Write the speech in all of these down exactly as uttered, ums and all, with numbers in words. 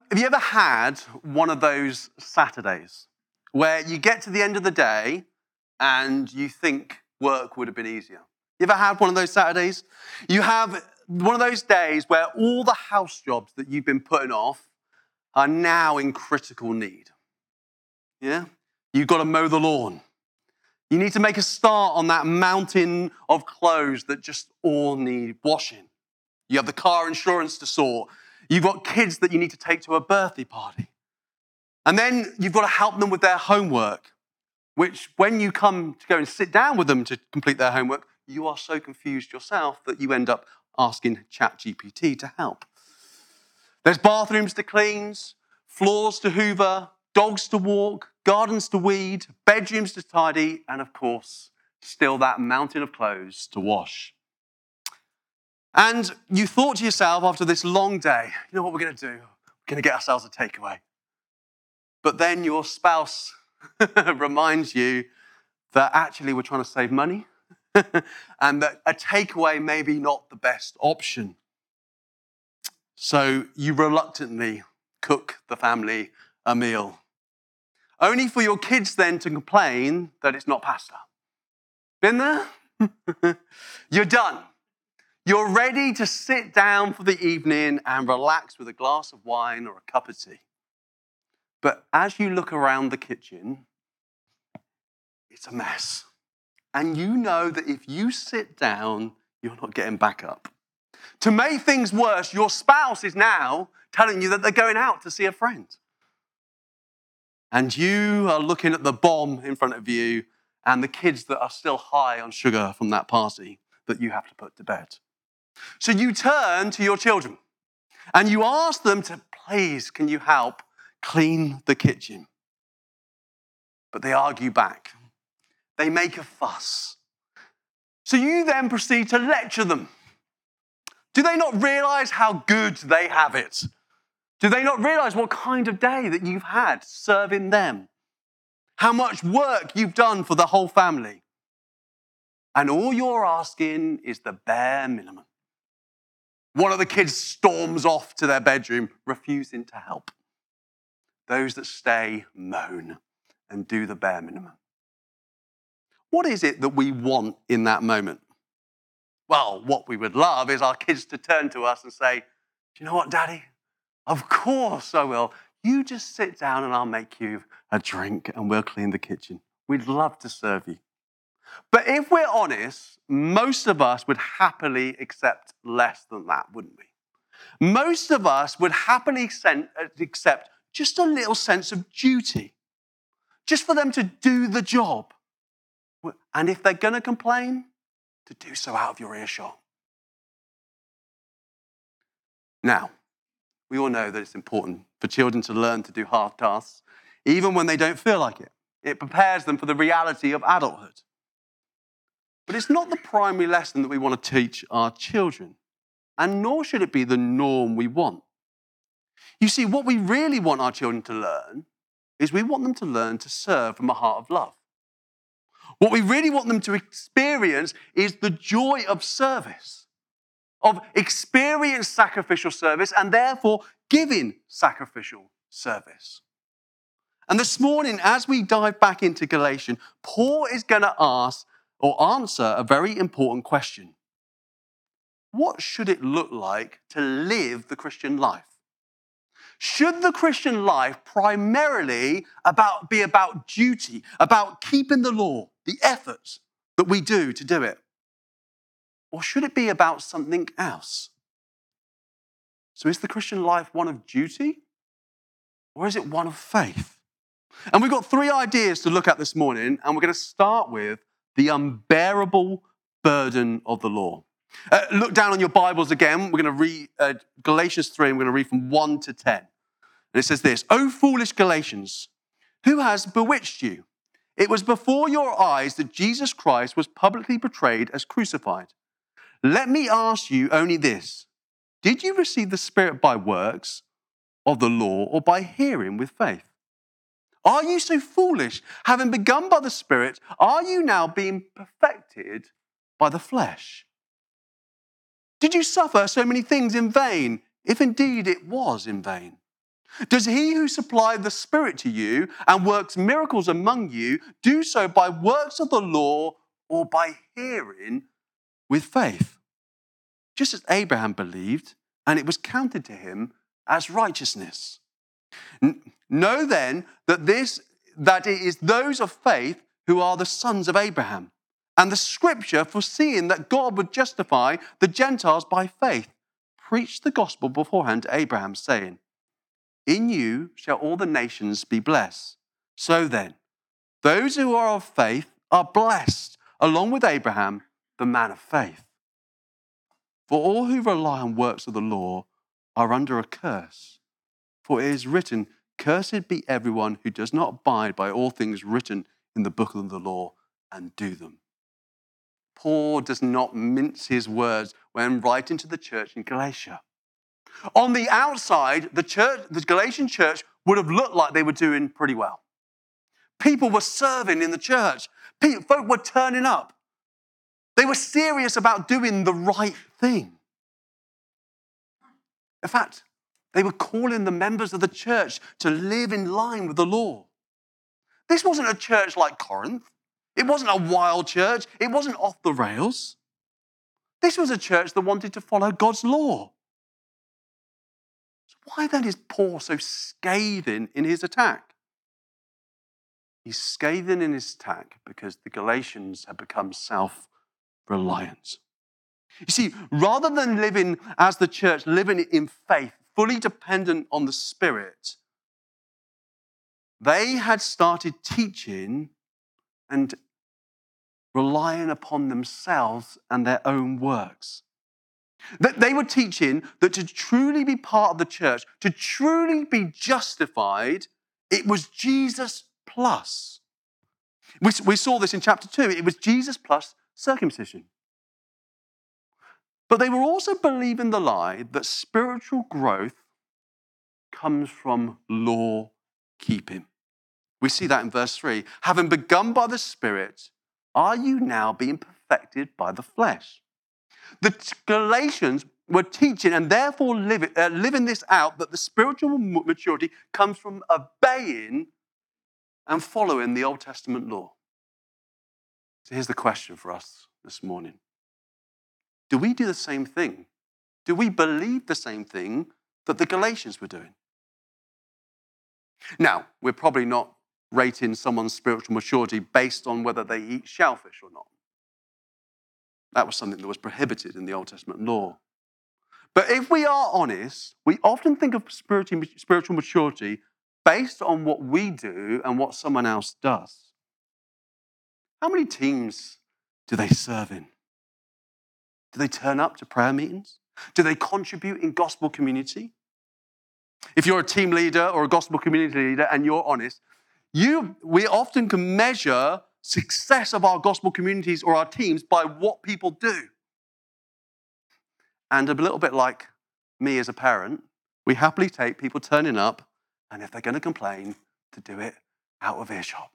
Have you ever had one of those Saturdays where you get to the end of the day and you think work would have been easier? You ever had one of those Saturdays? You have one of those days where all the house jobs that you've been putting off are now in critical need. Yeah? You've got to mow the lawn. You need to make a start on that mountain of clothes that just all need washing. You have the car insurance to sort. You've got kids that you need to take to a birthday party. And then you've got to help them with their homework, which when you come to go and sit down with them to complete their homework, you are so confused yourself that you end up asking ChatGPT to help. There's bathrooms to clean, floors to hoover, dogs to walk, gardens to weed, bedrooms to tidy, and of course, still that mountain of clothes to wash. And you thought to yourself after this long day, you know what we're going to do? We're going to get ourselves a takeaway. But then your spouse reminds you that actually we're trying to save money and that a takeaway may be not the best option. So you reluctantly cook the family a meal, only for your kids then to complain that it's not pasta. Been there? You're done. You're ready to sit down for the evening and relax with a glass of wine or a cup of tea. But as you look around the kitchen, it's a mess. And you know that if you sit down, you're not getting back up. To make things worse, your spouse is now telling you that they're going out to see a friend. And you are looking at the bomb in front of you and the kids that are still high on sugar from that party that you have to put to bed. So you turn to your children and you ask them to, please, can you help clean the kitchen? But they argue back. They make a fuss. So you then proceed to lecture them. Do they not realize how good they have it? Do they not realize what kind of day that you've had serving them? How much work you've done for the whole family? And all you're asking is the bare minimum. One of the kids storms off to their bedroom, refusing to help. Those that stay moan and do the bare minimum. What is it that we want in that moment? Well, what we would love is our kids to turn to us and say, do you know what, Daddy? Of course I will. You just sit down and I'll make you a drink and we'll clean the kitchen. We'd love to serve you. But if we're honest, most of us would happily accept less than that, wouldn't we? Most of us would happily accept just a little sense of duty, just for them to do the job. And if they're going to complain, to do so out of your earshot. Now, we all know that it's important for children to learn to do hard tasks, even when they don't feel like it. It prepares them for the reality of adulthood. But it's not the primary lesson that we want to teach our children, and nor should it be the norm we want. You see, what we really want our children to learn is we want them to learn to serve from a heart of love. What we really want them to experience is the joy of service, of experienced sacrificial service, and therefore giving sacrificial service. And this morning, as we dive back into Galatians, Paul is going to ask or answer a very important question. What should it look like to live the Christian life? Should the Christian life primarily about, be about duty, about keeping the law, the efforts that we do to do it? Or should it be about something else? So is the Christian life one of duty? Or is it one of faith? And we've got three ideas to look at this morning, and we're going to start with the unbearable burden of the law. Uh, look down on your Bibles again. We're going to read uh, Galatians three, and we're going to read from one to ten. And it says this, O foolish Galatians, who has bewitched you? It was before your eyes that Jesus Christ was publicly portrayed as crucified. Let me ask you only this. Did you receive the Spirit by works of the law or by hearing with faith? Are you so foolish? Having begun by the Spirit, are you now being perfected by the flesh? Did you suffer so many things in vain, if indeed it was in vain? Does he who supplied the Spirit to you and works miracles among you do so by works of the law or by hearing with faith? Just as Abraham believed, and it was counted to him as righteousness. Know then that this that it is those of faith who are the sons of Abraham. And the scripture, foreseeing that God would justify the Gentiles by faith, preached the gospel beforehand to Abraham, saying, in you shall all the nations be blessed. So then, those who are of faith are blessed, along with Abraham, the man of faith. For all who rely on works of the law are under a curse. For it is written, cursed be everyone who does not abide by all things written in the book of the law and do them. Paul does not mince his words when writing to the church in Galatia. On the outside, the church, the Galatian church would have looked like they were doing pretty well. People were serving in the church. People, folk were turning up. They were serious about doing the right thing. In fact, they were calling the members of the church to live in line with the law. This wasn't a church like Corinth. It wasn't a wild church. It wasn't off the rails. This was a church that wanted to follow God's law. So why then is Paul so scathing in his attack? He's scathing in his attack because the Galatians had become self-reliant. You see, rather than living as the church, living in faith, fully dependent on the Spirit, they had started teaching and relying upon themselves and their own works. That they were teaching that to truly be part of the church, to truly be justified, it was Jesus plus. We, we saw this in chapter two. It was Jesus plus circumcision. But they were also believing the lie that spiritual growth comes from law keeping. We see that in verse three. Having begun by the Spirit, are you now being perfected by the flesh? The Galatians were teaching and therefore living, uh, living this out, that the spiritual maturity comes from obeying and following the Old Testament law. So here's the question for us this morning. Do we do the same thing? Do we believe the same thing that the Galatians were doing? Now, we're probably not rating someone's spiritual maturity based on whether they eat shellfish or not. That was something that was prohibited in the Old Testament law. But if we are honest, we often think of spiritual maturity based on what we do and what someone else does. How many teams do they serve in? Do they turn up to prayer meetings? Do they contribute in gospel community? If you're a team leader or a gospel community leader and you're honest, you, we often can measure success of our gospel communities or our teams by what people do. And a little bit like me as a parent, we happily take people turning up, and if they're going to complain, to do it out of earshot.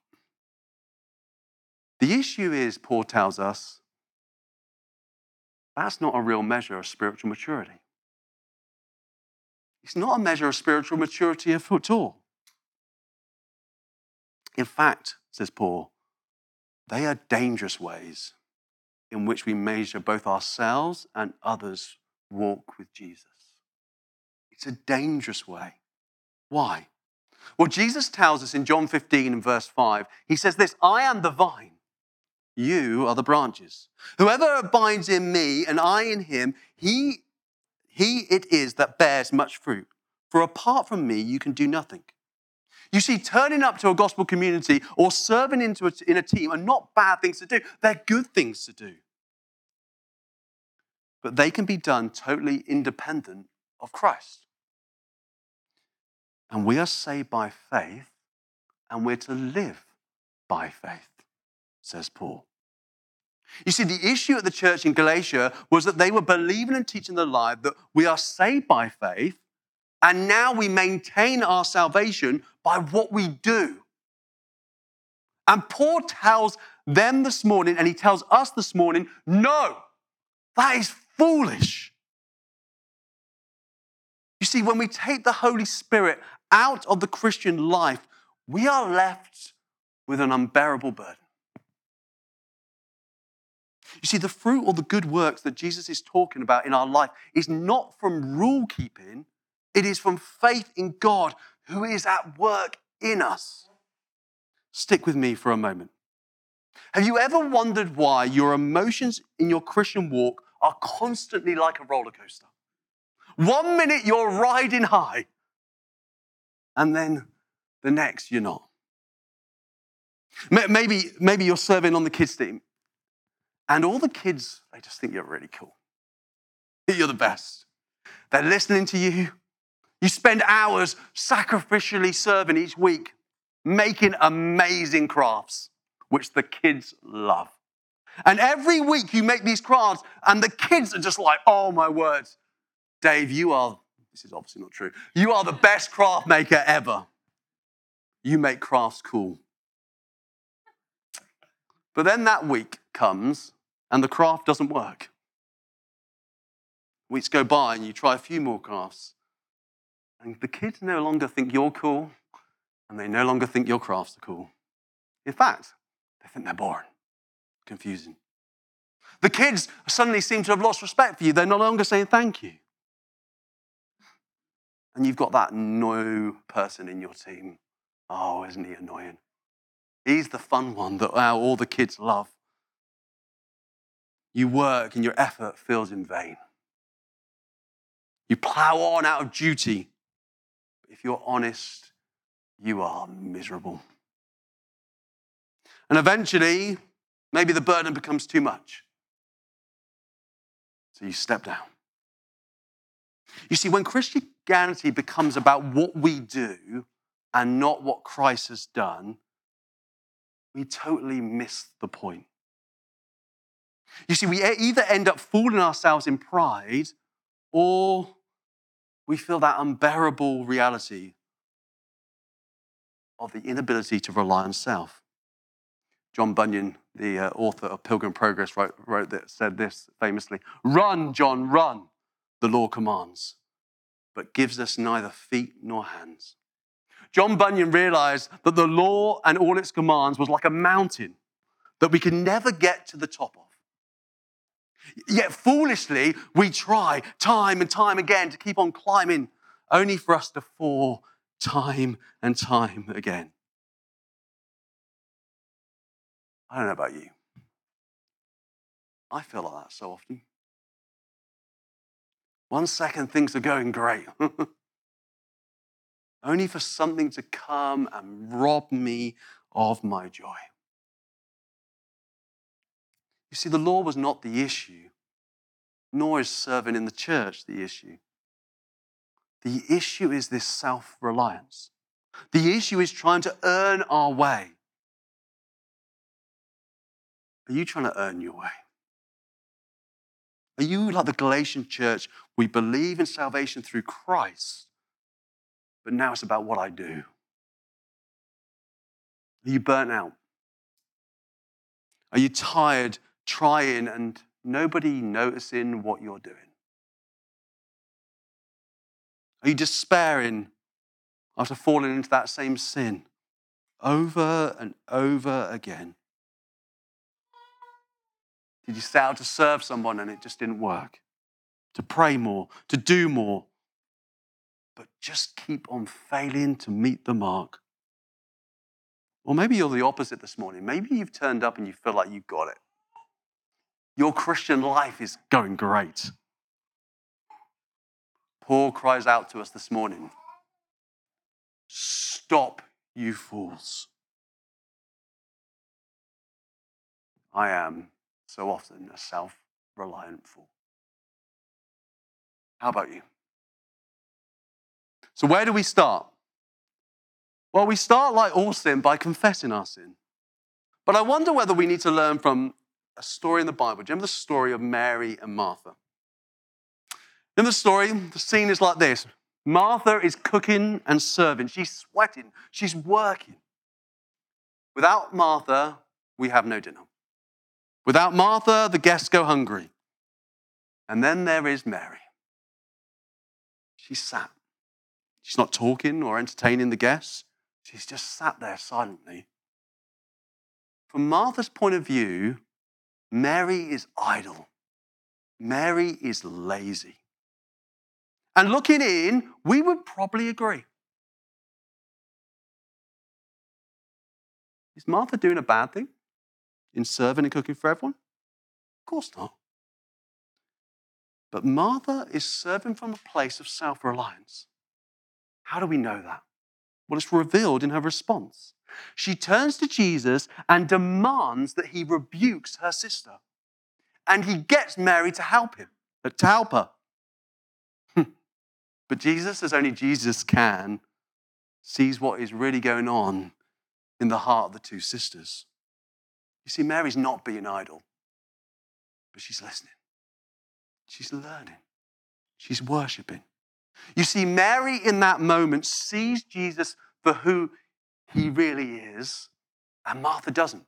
The issue is, Paul tells us, that's not a real measure of spiritual maturity. It's not a measure of spiritual maturity at all. In fact, says Paul, they are dangerous ways in which we measure both ourselves and others' walk with Jesus. It's a dangerous way. Why? Well, Jesus tells us in John fifteen and verse five, he says this, I am the vine, you are the branches. Whoever abides in me and I in him, he, he it is that bears much fruit. For apart from me, you can do nothing. You see, turning up to a gospel community or serving into a, in a team are not bad things to do. They're good things to do. But they can be done totally independent of Christ. And we are saved by faith, and we're to live by faith, says Paul. You see, the issue at the church in Galatia was that they were believing and teaching the lie that we are saved by faith, and now we maintain our salvation by what we do. And Paul tells them this morning, and he tells us this morning, no, that is foolish. You see, when we take the Holy Spirit out of the Christian life, we are left with an unbearable burden. You see, the fruit or the good works that Jesus is talking about in our life is not from rule keeping, it is from faith in God who is at work in us. Stick with me for a moment. Have you ever wondered why your emotions in your Christian walk are constantly like a roller coaster? One minute you're riding high, and then the next you're not. Maybe, maybe you're serving on the kids' team, and all the kids, they just think you're really cool. You're the best. They're listening to you. You spend hours sacrificially serving each week, making amazing crafts, which the kids love. And every week you make these crafts, and the kids are just like, oh my word, Dave, you are, this is obviously not true, you are the best craft maker ever. You make crafts cool. But then that week comes, and the craft doesn't work. Weeks go by, and you try a few more crafts, and the kids no longer think you're cool, and they no longer think your crafts are cool. In fact, they think they're boring, confusing. The kids suddenly seem to have lost respect for you. They're no longer saying thank you. And you've got that no person in your team. Oh, isn't he annoying? He's the fun one that all the kids love. You work and your effort feels in vain. You plow on out of duty. If you're honest, you are miserable. And eventually, maybe the burden becomes too much. So you step down. You see, when Christianity becomes about what we do and not what Christ has done, we totally miss the point. You see, we either end up fooling ourselves in pride, or we feel that unbearable reality of the inability to rely on self. John Bunyan, the uh, author of Pilgrim Progress, wrote, wrote that, said this famously: "Run, John, run, the law commands, but gives us neither feet nor hands." John Bunyan realized that the law and all its commands was like a mountain that we could never get to the top of. Yet foolishly, we try time and time again to keep on climbing, only for us to fall time and time again. I don't know about you. I feel like that so often. One second things are going great, only for something to come and rob me of my joy. You see, the law was not the issue, nor is serving in the church the issue. The issue is this self-reliance. The issue is trying to earn our way. Are you trying to earn your way? Are you like the Galatian church? We believe in salvation through Christ, but now it's about what I do. Are you burnt out? Are you tired trying and nobody noticing what you're doing? Are you despairing after falling into that same sin over and over again? Did you set out to serve someone and it just didn't work? To pray more, to do more, but just keep on failing to meet the mark? Or maybe you're the opposite this morning. Maybe you've turned up and you feel like you've got it. Your Christian life is going great. Paul cries out to us this morning, "Stop, you fools." I am so often a self-reliant fool. How about you? So where do we start? Well, we start like all sin by confessing our sin. But I wonder whether we need to learn from a story in the Bible. Do you remember the story of Mary and Martha? In the story, the scene is like this. Martha is cooking and serving. She's sweating. She's working. Without Martha, we have no dinner. Without Martha, the guests go hungry. And then there is Mary. She sat. She's not talking or entertaining the guests. She's just sat there silently. From Martha's point of view, Mary is idle. Mary is lazy. And looking in, we would probably agree. Is Martha doing a bad thing in serving and cooking for everyone? Of course not. But Martha is serving from a place of self-reliance. How do we know that? Well, it's revealed in her response. She turns to Jesus and demands that he rebukes her sister. And he gets Mary to help him, to help her. But Jesus, as only Jesus can, sees what is really going on in the heart of the two sisters. You see, Mary's not being idle, but she's listening. She's learning. She's worshiping. You see, Mary in that moment sees Jesus for who he really is, and Martha doesn't.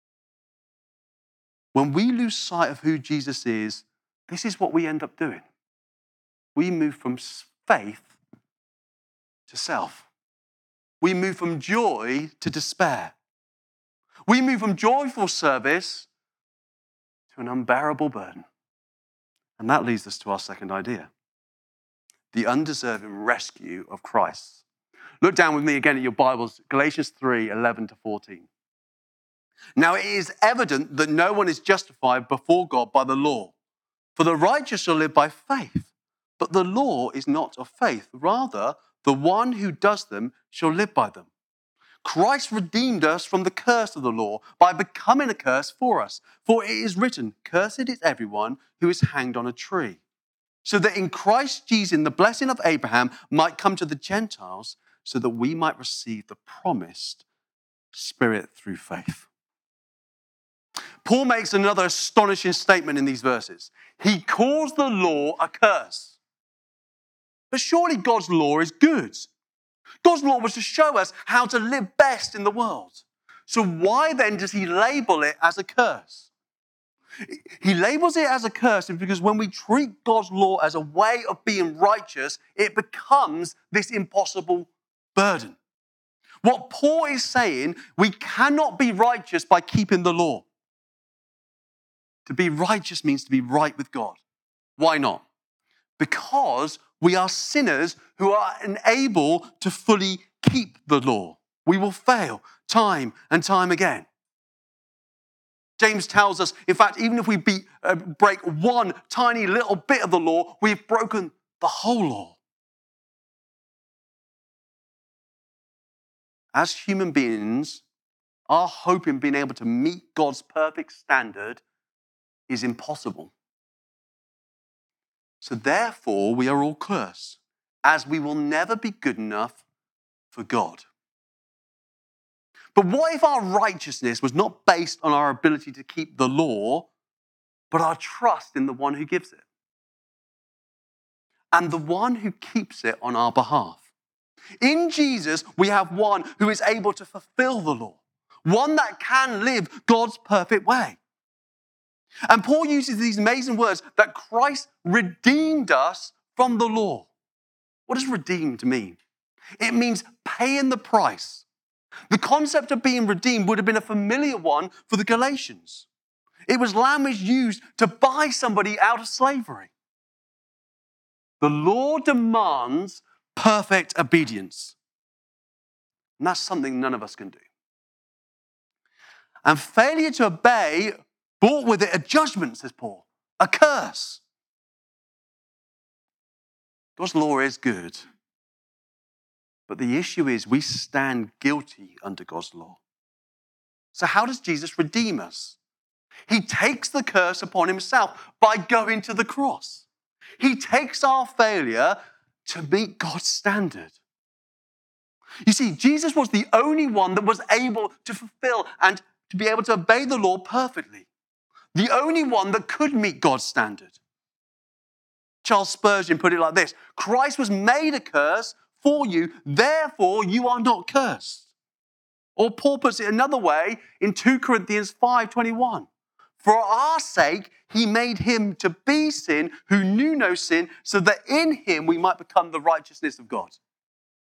When we lose sight of who Jesus is, this is what we end up doing. We move from faith to self. We move from joy to despair. We move from joyful service to an unbearable burden. And that leads us to our second idea, the undeserving rescue of Christ. Look down with me again at your Bibles, Galatians three, eleven to fourteen. Now it is evident that no one is justified before God by the law, for the righteous shall live by faith. But the law is not of faith. Rather, the one who does them shall live by them. Christ redeemed us from the curse of the law by becoming a curse for us. For it is written, cursed is everyone who is hanged on a tree. So that in Christ Jesus, the blessing of Abraham might come to the Gentiles, so that we might receive the promised Spirit through faith. Paul makes another astonishing statement in these verses. He calls the law a curse. But surely God's law is good. God's law was to show us how to live best in the world. So why then does he label it as a curse? He labels it as a curse because when we treat God's law as a way of being righteous, it becomes this impossible burden. What Paul is saying, we cannot be righteous by keeping the law. To be righteous means to be right with God. Why not? Because we are sinners who are unable to fully keep the law. We will fail time and time again. James tells us, in fact, even if we beat, uh, break one tiny little bit of the law, we've broken the whole law. As human beings, our hope in being able to meet God's perfect standard is impossible. So therefore, we are all cursed, as we will never be good enough for God. But what if our righteousness was not based on our ability to keep the law, but our trust in the one who gives it? And the one who keeps it on our behalf. In Jesus, we have one who is able to fulfill the law, one that can live God's perfect way. And Paul uses these amazing words that Christ redeemed us from the law. What does redeemed mean? It means paying the price. The concept of being redeemed would have been a familiar one for the Galatians. It was language used to buy somebody out of slavery. The law demands perfect obedience. And that's something none of us can do. And failure to obey brought with it a judgment, says Paul, a curse. God's law is good, but the issue is we stand guilty under God's law. So how does Jesus redeem us? He takes the curse upon himself by going to the cross. He takes our failure to meet God's standard. You see, Jesus was the only one that was able to fulfill and to be able to obey the law perfectly. The only one that could meet God's standard. Charles Spurgeon put it like this: Christ was made a curse for you, therefore you are not cursed. Or Paul puts it another way in two Corinthians five twenty-one. For our sake, he made him to be sin who knew no sin, so that in him we might become the righteousness of God.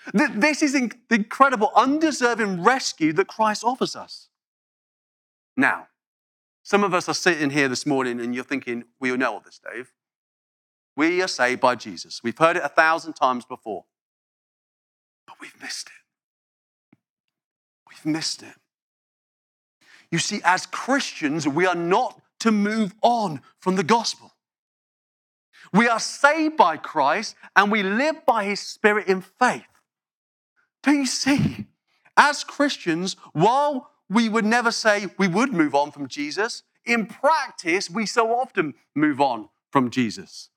Th- This is in- the incredible, undeserving rescue that Christ offers us. Now, some of us are sitting here this morning and you're thinking, we all know all this, Dave. We are saved by Jesus. We've heard it a thousand times before. But we've missed it. We've missed it. You see, as Christians, we are not to move on from the gospel. We are saved by Christ and we live by his Spirit in faith. Don't you see? As Christians, while we would never say we would move on from Jesus, in practice, we so often move on from Jesus.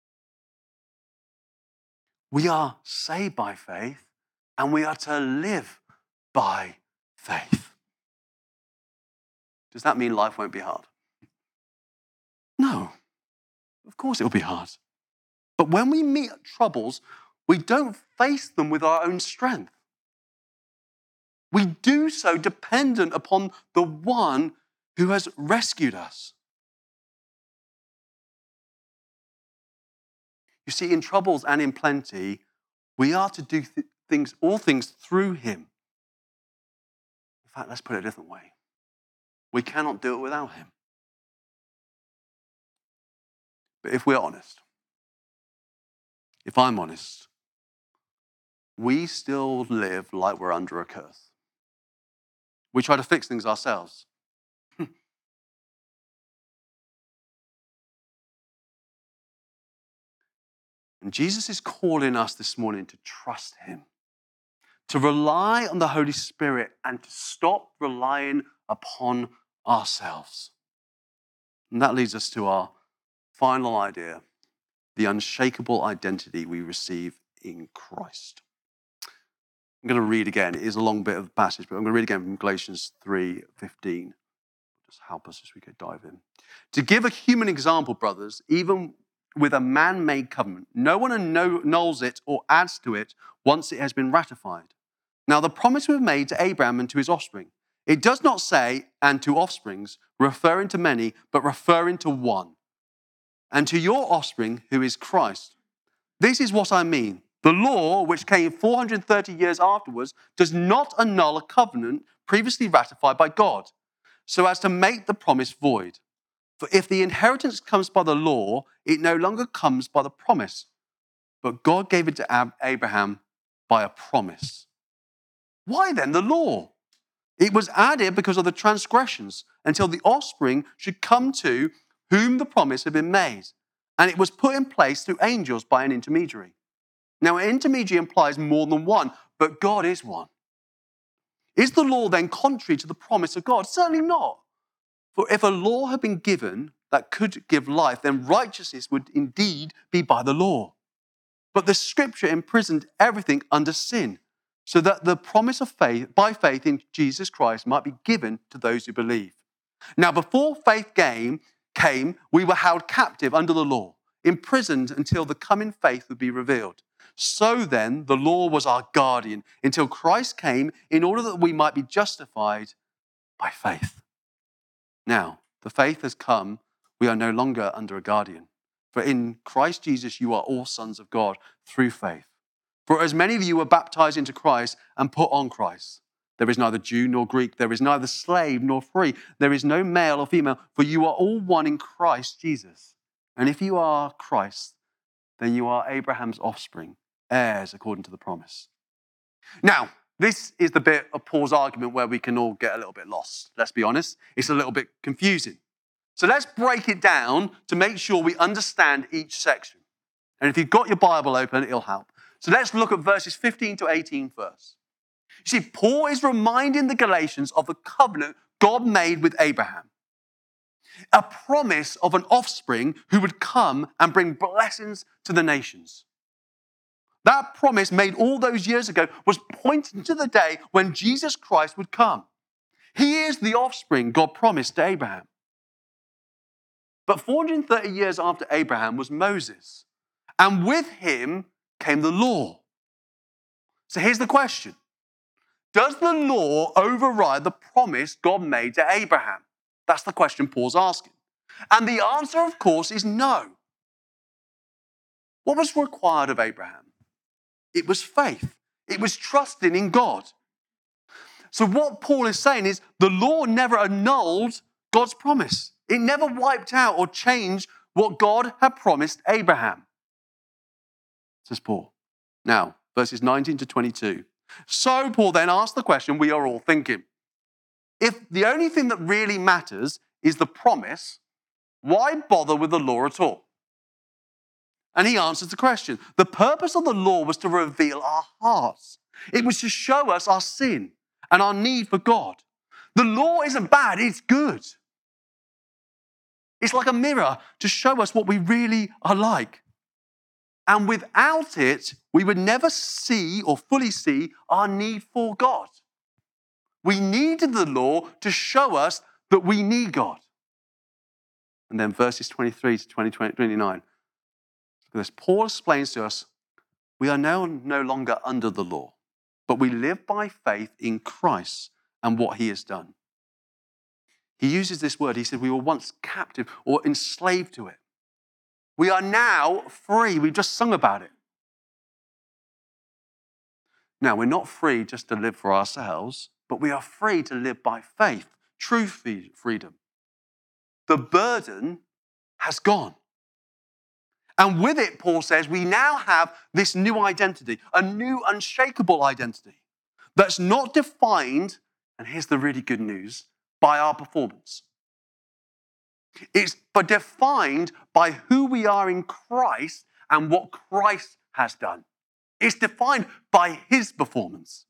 We are saved by faith and we are to live by faith. Does that mean life won't be hard? No. Of course it will be hard. But when we meet troubles, we don't face them with our own strength. We do so dependent upon the one who has rescued us. You see, in troubles and in plenty, we are to do th- things, all things through him. In fact, let's put it a different way. We cannot do it without him. But if we're honest, if I'm honest, we still live like we're under a curse. We try to fix things ourselves. And Jesus is calling us this morning to trust him, to rely on the Holy Spirit and to stop relying upon ourselves. And that leads us to our final idea, the unshakable identity we receive in Christ. I'm going to read again. It is a long bit of the passage, but I'm going to read again from Galatians three fifteen. Just help us as we go dive in. To give a human example, brothers, even with a man-made covenant, no one annuls it or adds to it once it has been ratified. Now, the promise was made to Abraham and to his offspring. It does not say, and to offsprings, referring to many, but referring to one, and to your offspring, who is Christ. This is what I mean. The law, which came four hundred thirty years afterwards, does not annul a covenant previously ratified by God, so as to make the promise void. For if the inheritance comes by the law, it no longer comes by the promise. But God gave it to Ab- Abraham by a promise. Why then the law? It was added because of the transgressions, until the offspring should come to whom the promise had been made. And it was put in place through angels by an intermediary. Now, an intermediary implies more than one, but God is one. Is the law then contrary to the promise of God? Certainly not. For if a law had been given that could give life, then righteousness would indeed be by the law. But the scripture imprisoned everything under sin, so that the promise of faith, by faith in Jesus Christ, might be given to those who believe. Now, before faith came, came, we were held captive under the law, imprisoned until the coming faith would be revealed. So then, the law was our guardian until Christ came in order that we might be justified by faith. Now, the faith has come, we are no longer under a guardian. For in Christ Jesus, you are all sons of God through faith. For as many of you were baptized into Christ and put on Christ, there is neither Jew nor Greek, there is neither slave nor free, there is no male or female, for you are all one in Christ Jesus. And if you are Christ, then you are Abraham's offspring, heirs according to the promise. Now, this is the bit of Paul's argument where we can all get a little bit lost. Let's be honest, it's a little bit confusing. So let's break it down to make sure we understand each section. And if you've got your Bible open, it'll help. So let's look at verses fifteen to eighteen first. You see, Paul is reminding the Galatians of the covenant God made with Abraham. A promise of an offspring who would come and bring blessings to the nations. That promise made all those years ago was pointing to the day when Jesus Christ would come. He is the offspring God promised to Abraham. But four hundred thirty years after Abraham was Moses, and with him came the law. So here's the question. Does the law override the promise God made to Abraham? That's the question Paul's asking. And the answer, of course, is no. What was required of Abraham? It was faith. It was trusting in God. So what Paul is saying is the law never annulled God's promise. It never wiped out or changed what God had promised Abraham, says Paul. Now, verses nineteen to twenty-two. So Paul then asked the question we are all thinking. If the only thing that really matters is the promise, why bother with the law at all? And he answers the question. The purpose of the law was to reveal our hearts. It was to show us our sin and our need for God. The law isn't bad, it's good. It's like a mirror to show us what we really are like. And without it, we would never see or fully see our need for God. We needed the law to show us that we need God. And then verses twenty-three to twenty-nine. Look at this. Paul explains to us, we are now no longer under the law, but we live by faith in Christ and what he has done. He uses this word. He said we were once captive or enslaved to it. We are now free. We've just sung about it. Now, we're not free just to live for ourselves, but we are free to live by faith, true freedom. The burden has gone. And with it, Paul says, we now have this new identity, a new unshakable identity that's not defined, and here's the really good news, by our performance. It's defined by who we are in Christ and what Christ has done. It's defined by his performance.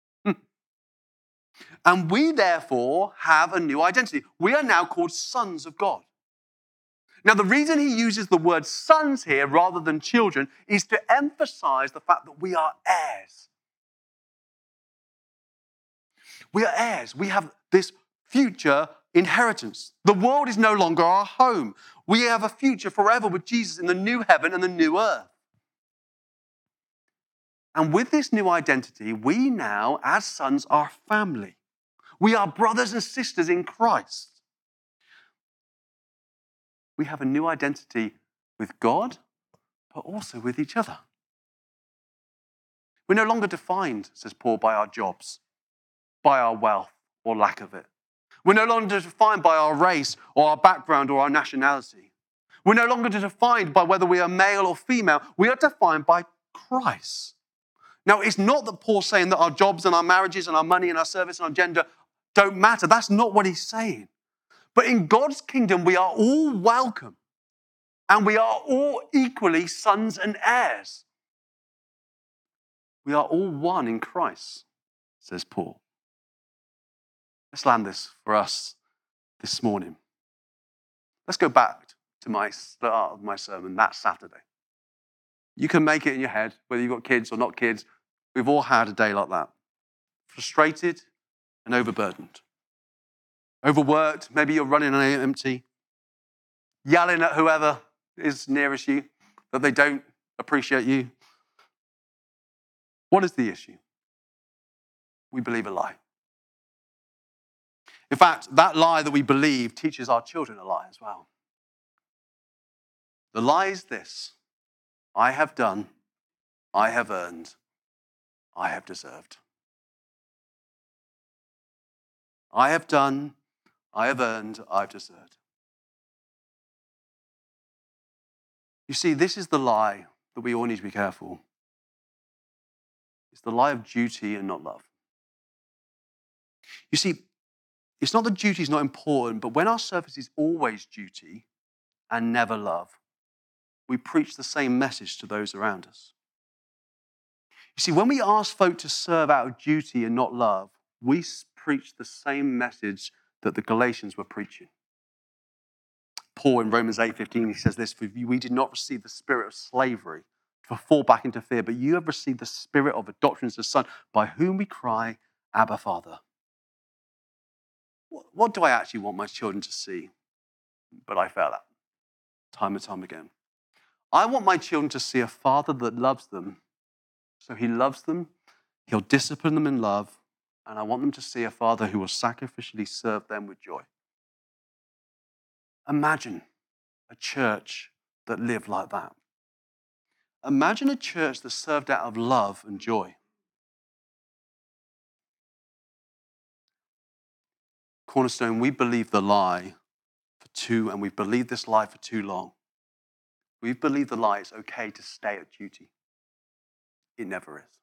And we therefore have a new identity. We are now called sons of God. Now, the reason he uses the word sons here rather than children is to emphasize the fact that we are heirs. We are heirs. We have this future inheritance. The world is no longer our home. We have a future forever with Jesus in the new heaven and the new earth. And with this new identity, we now, as sons, are family. We are brothers and sisters in Christ. We have a new identity with God, but also with each other. We're no longer defined, says Paul, by our jobs, by our wealth or lack of it. We're no longer defined by our race or our background or our nationality. We're no longer defined by whether we are male or female. We are defined by Christ. Now, it's not that Paul's saying that our jobs and our marriages and our money and our service and our gender don't matter. That's not what he's saying. But in God's kingdom, we are all welcome. And we are all equally sons and heirs. We are all one in Christ, says Paul. Let's land this for us this morning. Let's go back to my start of my sermon that Saturday. You can make it in your head, whether you've got kids or not kids. We've all had a day like that. Frustrated and overburdened. Overworked, maybe you're running on empty. Yelling at whoever is nearest you that they don't appreciate you. What is the issue? We believe a lie. In fact, that lie that we believe teaches our children a lie as well. The lie is this: I have done, I have earned, I have deserved. I have done, I have earned, I've deserved. You see, this is the lie that we all need to be careful. It's the lie of duty and not love. You see, it's not that duty is not important, but when our service is always duty and never love, we preach the same message to those around us. You see, when we ask folk to serve out of duty and not love, we preach the same message that the Galatians were preaching. Paul in Romans eight fifteen, he says this: "For we did not receive the spirit of slavery to fall back into fear, but you have received the spirit of adoption as a son, by whom we cry, Abba, Father." What do I actually want my children to see? But I fail at time and time again. I want my children to see a father that loves them. So he loves them, he'll discipline them in love, and I want them to see a father who will sacrificially serve them with joy. Imagine a church that lived like that. Imagine a church that served out of love and joy. Cornerstone, we believe the lie for too, and we've believed this lie for too long. We've believed the lie it's okay to stay at duty. It never is.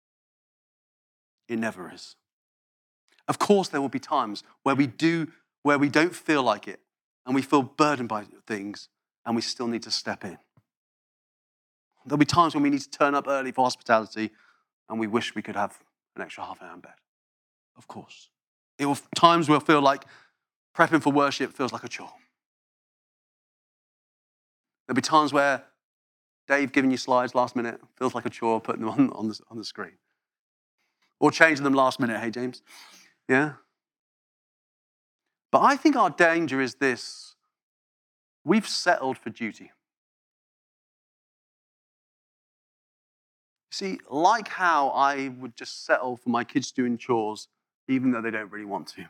It never is. Of course, there will be times where we do, where we don't feel like it, and we feel burdened by things, and we still need to step in. There'll be times when we need to turn up early for hospitality, and we wish we could have an extra half an hour in bed. Of course. It will times we'll feel like prepping for worship feels like a chore. There'll be times where Dave giving you slides last minute feels like a chore, putting them on, on, the, on the screen. Or changing them last minute, hey, James? Yeah? But I think our danger is this. We've settled for duty. See, like how I would just settle for my kids doing chores, even though they don't really want to.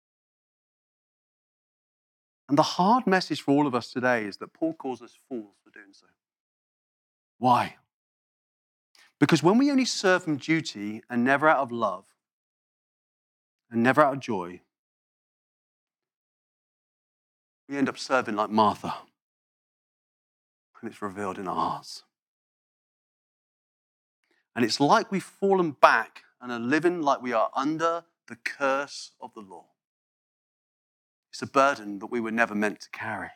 And the hard message for all of us today is that Paul calls us fools for doing so. Why? Because when we only serve from duty and never out of love, and never out of joy, we end up serving like Martha. And it's revealed in our hearts. And it's like we've fallen back and are living like we are under the curse of the law. It's a burden that we were never meant to carry.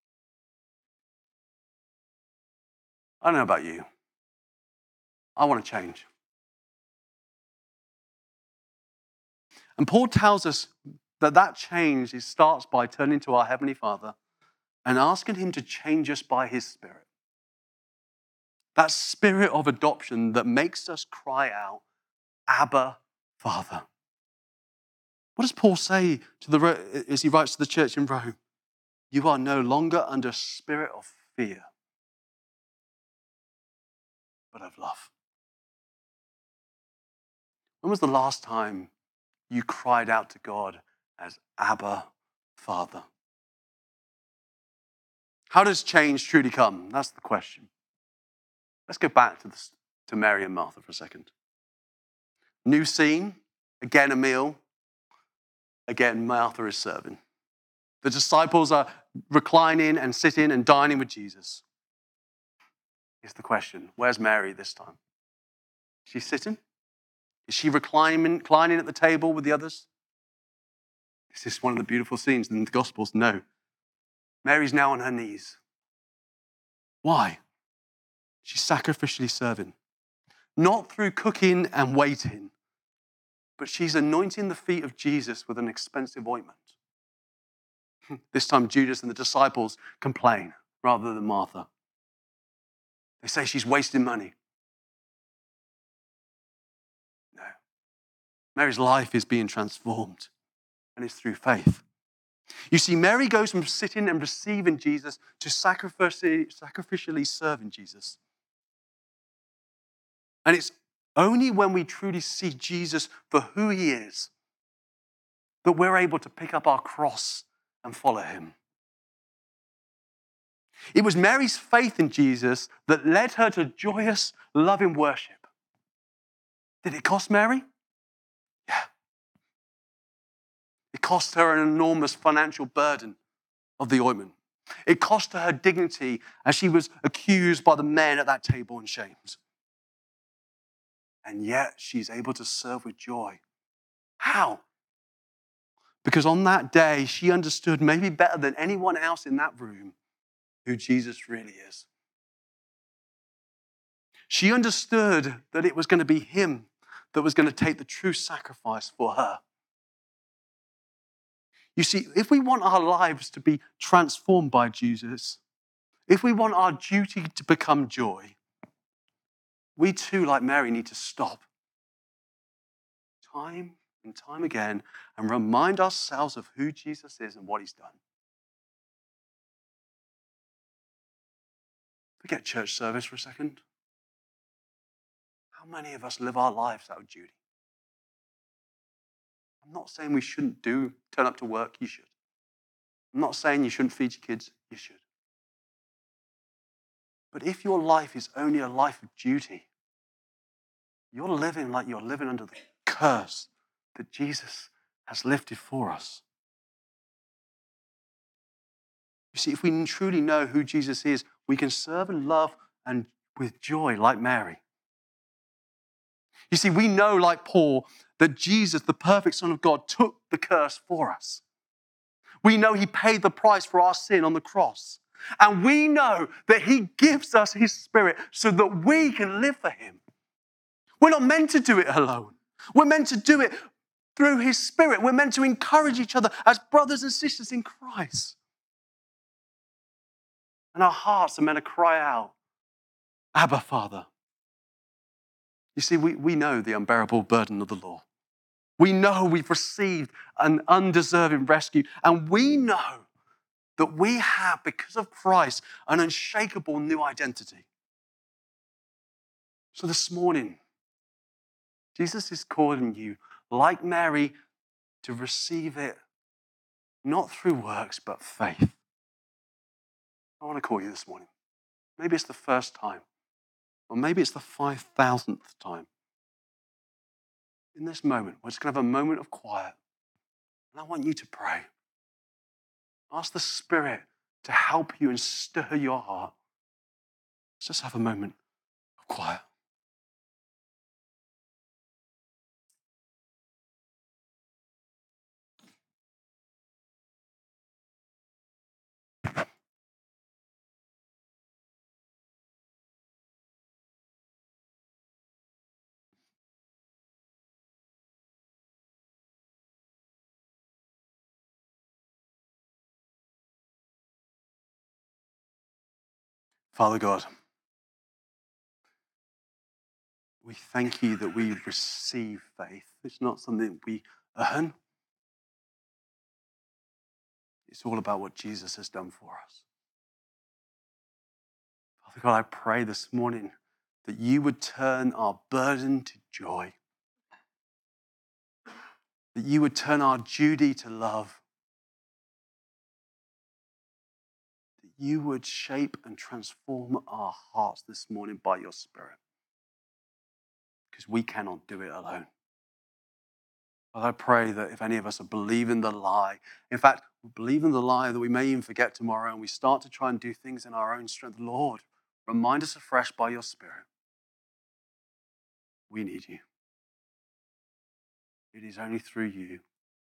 I don't know about you. I want to change. And Paul tells us that that change is, starts by turning to our Heavenly Father and asking him to change us by his Spirit. That spirit of adoption that makes us cry out, Abba, Father. What does Paul say to the, as he writes to the church in Rome? You are no longer under a spirit of fear, but of love. When was the last time you cried out to God as Abba, Father? How does change truly come? That's the question. Let's go back to, this, to Mary and Martha for a second. New scene, again a meal. Again, Martha is serving. The disciples are reclining and sitting and dining with Jesus. Here's the question. Where's Mary this time? Is she sitting? Is she reclining, reclining at the table with the others? Is this one of the beautiful scenes in the Gospels? No. Mary's now on her knees. Why? She's sacrificially serving. Not through cooking and waiting, but she's anointing the feet of Jesus with an expensive ointment. This time Judas and the disciples complain rather than Martha. They say she's wasting money. No. Mary's life is being transformed, and it's through faith. You see, Mary goes from sitting and receiving Jesus to sacrificially, sacrificially serving Jesus. And it's only when we truly see Jesus for who he is that we're able to pick up our cross and follow him. It was Mary's faith in Jesus that led her to joyous, loving worship. Did it cost Mary? Yeah. It cost her an enormous financial burden of the ointment. It cost her her dignity as she was accused by the men at that table and shamed. And yet she's able to serve with joy. How? Because on that day, she understood maybe better than anyone else in that room who Jesus really is. She understood that it was going to be him that was going to take the true sacrifice for her. You see, if we want our lives to be transformed by Jesus, if we want our duty to become joy, we too, like Mary, need to stop time and time again and remind ourselves of who Jesus is and what he's done. Forget church service for a second. How many of us live our lives out of duty? I'm not saying we shouldn't do, turn up to work, you should. I'm not saying you shouldn't feed your kids, you should. But if your life is only a life of duty, you're living like you're living under the curse that Jesus has lifted for us. You see, if we truly know who Jesus is, we can serve and love and with joy like Mary. You see, we know, like Paul, that Jesus, the perfect Son of God, took the curse for us. We know he paid the price for our sin on the cross. And we know that he gives us his Spirit so that we can live for him. We're not meant to do it alone. We're meant to do it through his Spirit. We're meant to encourage each other as brothers and sisters in Christ. And our hearts are meant to cry out, Abba, Father. You see, we, we know the unbearable burden of the law. We know we've received an undeserving rescue. And we know that we have, because of Christ, an unshakable new identity. So this morning, Jesus is calling you, like Mary, to receive it not through works, but faith. I want to call you this morning. Maybe it's the first time, or maybe it's the five thousandth time. In this moment, we're just going to have a moment of quiet. And I want you to pray. Ask the Spirit to help you and stir your heart. Let's just have a moment of quiet. Father God, we thank you that we receive faith. It's not something we earn. It's all about what Jesus has done for us. Father God, I pray this morning that you would turn our burden to joy, that you would turn our duty to love, that you would shape and transform our hearts this morning by your Spirit, because we cannot do it alone. Father, I pray that if any of us are believing the lie, in fact, believing the lie that we may even forget tomorrow and we start to try and do things in our own strength, Lord, remind us afresh by your Spirit. We need you. It is only through you.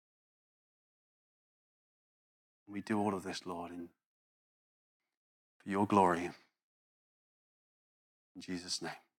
We do all of this, Lord, in, for your glory. In Jesus' name.